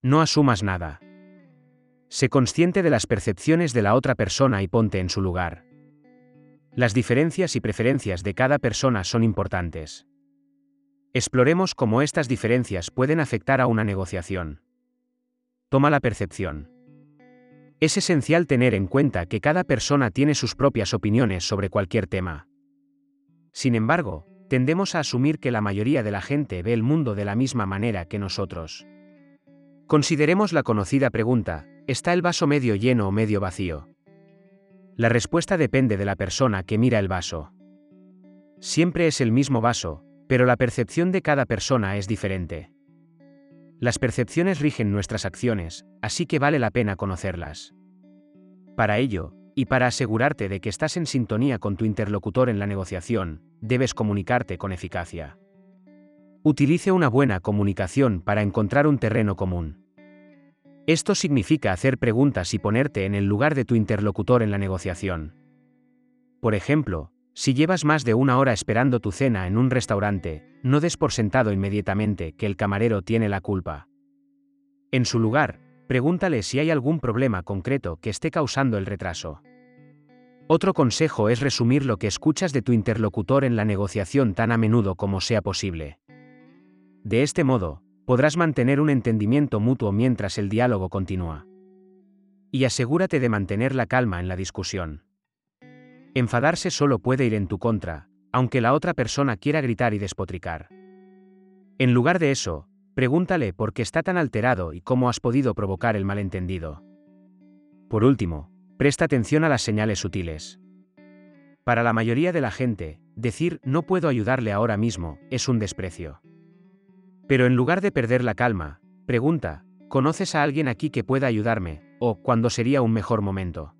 No asumas nada. Sé consciente de las percepciones de la otra persona y ponte en su lugar. Las diferencias y preferencias de cada persona son importantes. Exploremos cómo estas diferencias pueden afectar a una negociación. Toma la percepción. Es esencial tener en cuenta que cada persona tiene sus propias opiniones sobre cualquier tema. Sin embargo, tendemos a asumir que la mayoría de la gente ve el mundo de la misma manera que nosotros. Consideremos la conocida pregunta: ¿está el vaso medio lleno o medio vacío? La respuesta depende de la persona que mira el vaso. Siempre es el mismo vaso, pero la percepción de cada persona es diferente. Las percepciones rigen nuestras acciones, así que vale la pena conocerlas. Para ello, y para asegurarte de que estás en sintonía con tu interlocutor en la negociación, debes comunicarte con eficacia. Utilice una buena comunicación para encontrar un terreno común. Esto significa hacer preguntas y ponerte en el lugar de tu interlocutor en la negociación. Por ejemplo, si llevas más de una hora esperando tu cena en un restaurante, no des por sentado inmediatamente que el camarero tiene la culpa. En su lugar, pregúntale si hay algún problema concreto que esté causando el retraso. Otro consejo es resumir lo que escuchas de tu interlocutor en la negociación tan a menudo como sea posible. De este modo, podrás mantener un entendimiento mutuo mientras el diálogo continúa. Y asegúrate de mantener la calma en la discusión. Enfadarse solo puede ir en tu contra, aunque la otra persona quiera gritar y despotricar. En lugar de eso, pregúntale por qué está tan alterado y cómo has podido provocar el malentendido. Por último, presta atención a las señales sutiles. Para la mayoría de la gente, decir "no puedo ayudarle ahora mismo" es un desprecio. Pero en lugar de perder la calma, pregunta: ¿conoces a alguien aquí que pueda ayudarme? O ¿cuándo sería un mejor momento?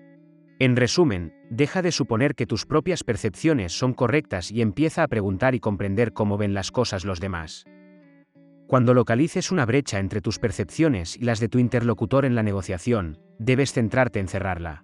En resumen, deja de suponer que tus propias percepciones son correctas y empieza a preguntar y comprender cómo ven las cosas los demás. Cuando localices una brecha entre tus percepciones y las de tu interlocutor en la negociación, debes centrarte en cerrarla.